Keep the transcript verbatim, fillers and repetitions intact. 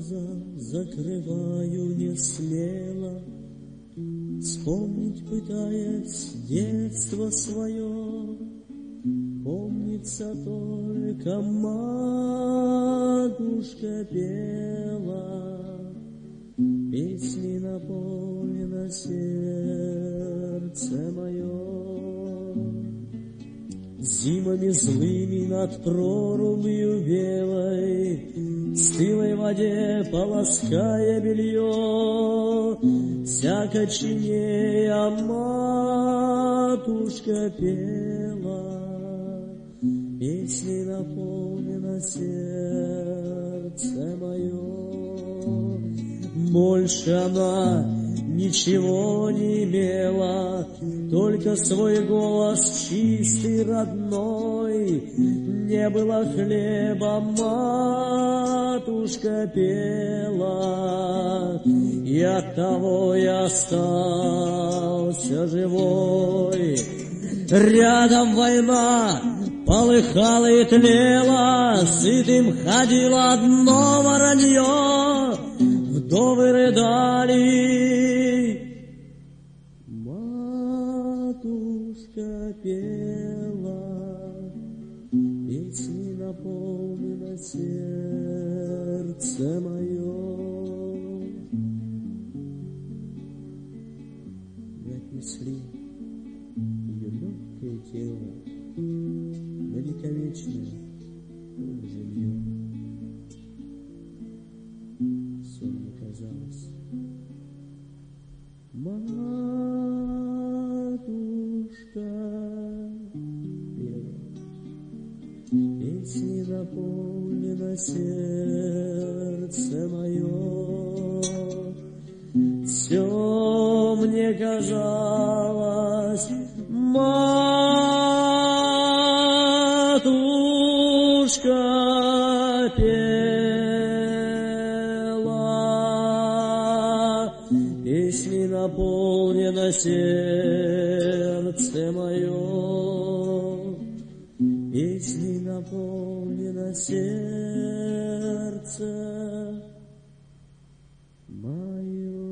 глаза закрываю не смело, вспомнить пытаясь детство свое. Помнится только матушка пела, песни наполнено сердце мое. Зимами злыми над прорубью белой, в стылой воде полоская белье, всяко чинея матушка пела, песней наполнено сердце мое. Больше она ничего не имела, только свой голос чистый, родной. Не было хлеба, матушка пела, и оттого я остался живой. Рядом война полыхала и тлела, сытым ходило одно воронье, вдовы рыдали. Матушка пела, песни наполнено сердце мое. Мы отнесли ее легкое тело на вековечное жилье. Все мне казалось, матушка пела, песни наполнено сердце мое. Все мне казалось, матушка пела, песни наполнено сердце мое, песни наполнено сердце мое.